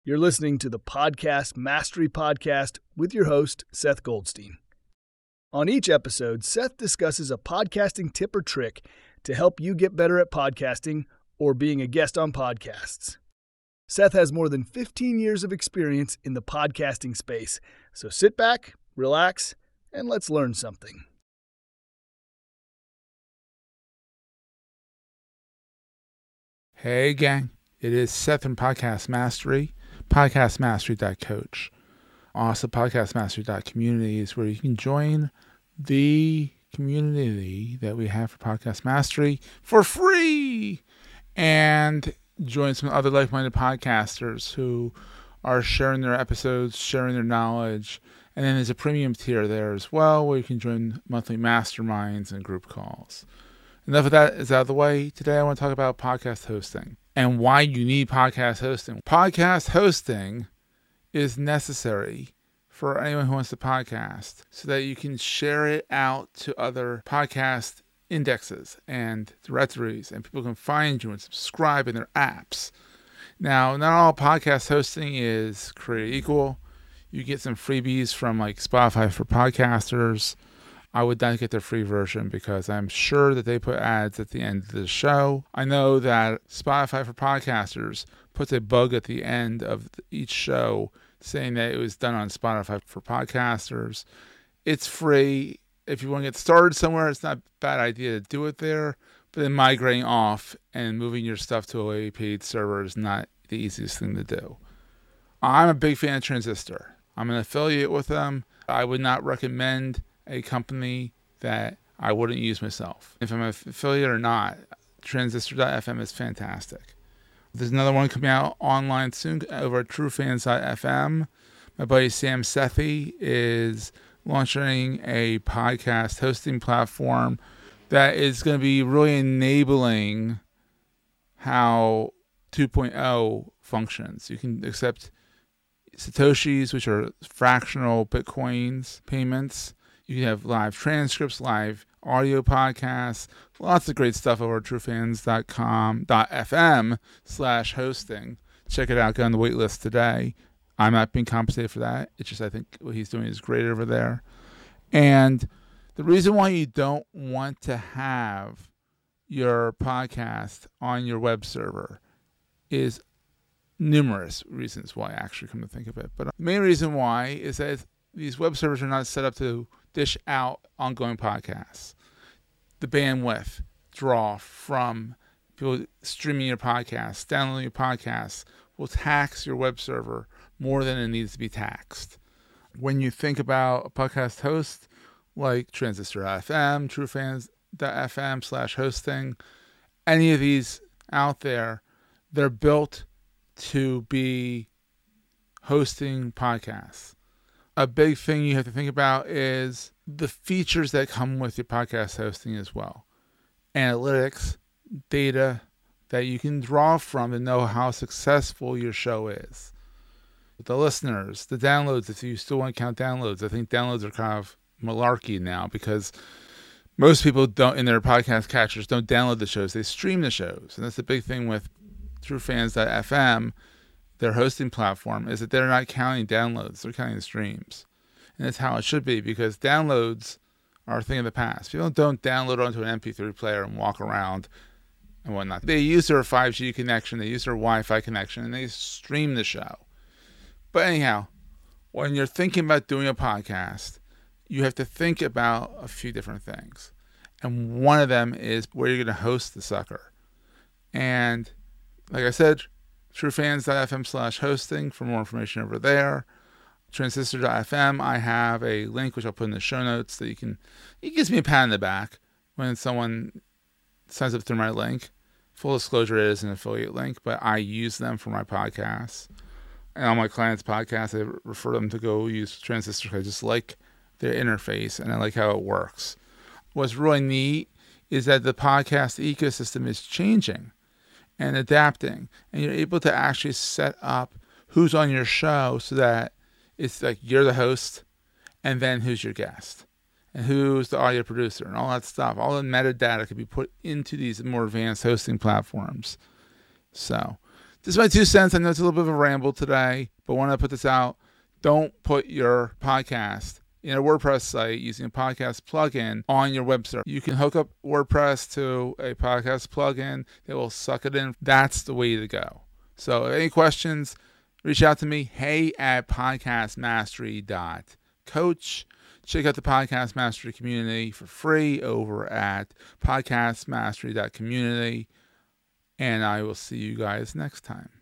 You're listening to the Podcast Mastery Podcast with your host, Seth Goldstein. On each episode, Seth discusses a podcasting tip or trick to help you get better at podcasting or being a guest on podcasts. Seth has more than 15 years of experience in the podcasting space, so sit back, relax, and let's learn something. Hey gang, it is Seth from Podcast Mastery, podcastmastery.coach. Also, podcastmastery.community is where you can join the community that we have for Podcast Mastery for free and join some other like-minded podcasters who are sharing their episodes, sharing their knowledge. And then there's a premium tier there as well where you can join monthly masterminds and group calls. Enough of that is out of the way. Today I want to talk about podcast hosting and why you need podcast hosting. Podcast hosting is necessary for anyone who wants to podcast so that you can share it out to other podcast indexes and directories and people can find you and subscribe in their apps. Now, not all podcast hosting is created equal. You get some freebies from like Spotify for podcasters. I would not get their free version because I'm sure that they put ads at the end of the show. I know that Spotify for podcasters puts a bug at the end of each show saying that it was done on Spotify for podcasters. It's free. If you want to get started somewhere, it's not a bad idea to do it there. But then migrating off and moving your stuff to a paid server is not the easiest thing to do. I'm a big fan of Transistor. I'm an affiliate with them. I would not recommend a company that I wouldn't use myself. If I'm an affiliate or not, Transistor.fm is fantastic. There's another one coming out online soon over at TrueFans.fm. My buddy Sam Sethi is launching a podcast hosting platform that is going to be really enabling how 2.0 functions. You can accept Satoshis, which are fractional Bitcoins payments. You can have live transcripts, live audio podcasts, lots of great stuff over at truefans.fm/hosting. Check it out. Get on the wait list today. I'm not being compensated for that. It's just I think what he's doing is great over there. And the reason why you don't want to have your podcast on your web server is numerous reasons why, actually, come to think of it. But the main reason why is that these web servers are not set up to dish out ongoing podcasts. The bandwidth draw from people streaming your podcasts, downloading your podcasts, will tax your web server more than it needs to be taxed. When you think about a podcast host like Transistor.fm, TrueFans.fm/hosting, any of these out there, they're built to be hosting podcasts. A big thing you have to think about is the features that come with your podcast hosting as well. Analytics, data that you can draw from to know how successful your show is. The listeners, the downloads, if you still want to count downloads. I think downloads are kind of malarkey now because most people don't, in their podcast catchers, don't download the shows. They stream the shows. And that's the big thing with TrueFans.fm, their hosting platform, is that they're not counting downloads. They're counting the streams. And that's how it should be because downloads are a thing of the past. People don't download onto an MP3 player and walk around and whatnot. They use their 5G connection, they use their Wi-Fi connection, and they stream the show. But anyhow, when you're thinking about doing a podcast, you have to think about a few different things. And one of them is where you're going to host the sucker. And like I said, TrueFans.fm/hosting for more information over there. Transistor.fm, I have a link which I'll put in the show notes that it gives me a pat on the back when someone signs up through my link. Full disclosure, it is an affiliate link, but I use them for my podcasts. And on my clients' podcasts, I refer them to go use Transistor because I just like their interface and I like how it works. What's really neat is that the podcast ecosystem is changing and adapting, and you're able to actually set up who's on your show so that it's like you're the host and then who's your guest and who's the audio producer and all that stuff. All the metadata could be put into these more advanced hosting platforms. So Just my 2 cents. I know it's a little bit of a ramble today, but when I put this out, don't put your podcast in a WordPress site using a podcast plugin on your web server. You can hook up WordPress to a podcast plugin that will suck it in. That's the way to go. So any questions, reach out to me, hey@podcastmastery.coach. Check out the Podcast Mastery community for free over at podcastmastery.community. And I will see you guys next time.